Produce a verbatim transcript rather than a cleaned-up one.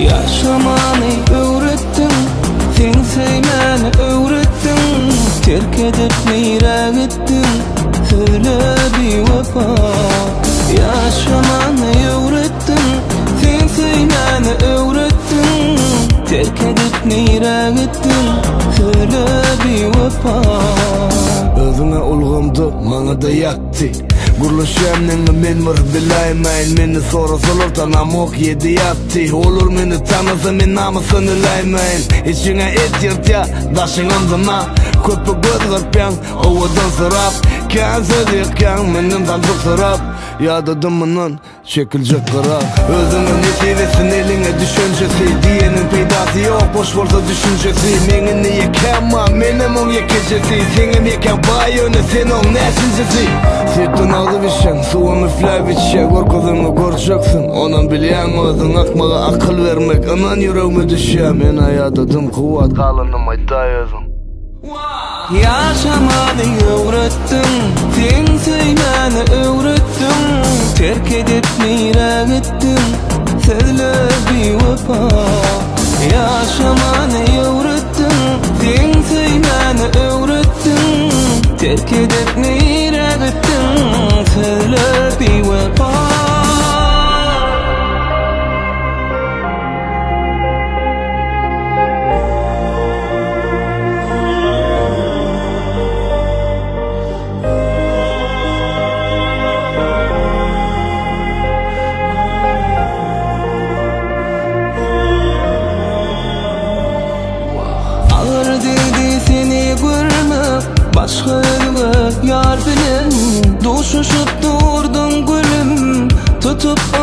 Yaşamanı öğrettin, sen sevmeni öğrettin. Terk edip neyre gittin, söyle bir vefa. Yaşamanı öğrettin, sen sevmeni öğrettin. Terk edip neyre gittin, söyle bir vefa. Özüne ulgumdu, mana da yattı. Gurluşamnını men var bilaymayn. Meni sorasalar tanamok yedi yattı. Olur meni tanısa men namasını laymayn. İçine et yırtya, daşın amzana. Köpü göz garpyan, ovadan sırap. Kan söz yakyan, menin tanzık sırap. Yadadımının çekilecek kırak. Özünün nesivesin eline düşüncesi. Diyenin peydası yok, boş bolsa düşüncesi. Menin niye kema, menim on yekecesi. Senim yeken bayonu, sen on nesincesi. Sütün ağzı biçen, suğun üfler bitecek. Korkuzunu göreceksin, onun bilyen özün akmağa akıl vermek. Aman yüreğime düşer, men ayadadım kuvat. Kalınım ayda özüm. Yaşamanı öğrettin, sen sevmeni öğrettin. Terk edip neyre gittin, söyle bir vefa. Yaşamanı öğrettin, sen sevmeni öğrettin. Terk edip neyre gittin, söyle bir vefa. Başka yere yar bilen, doşuşup durdun gülüm. Tutup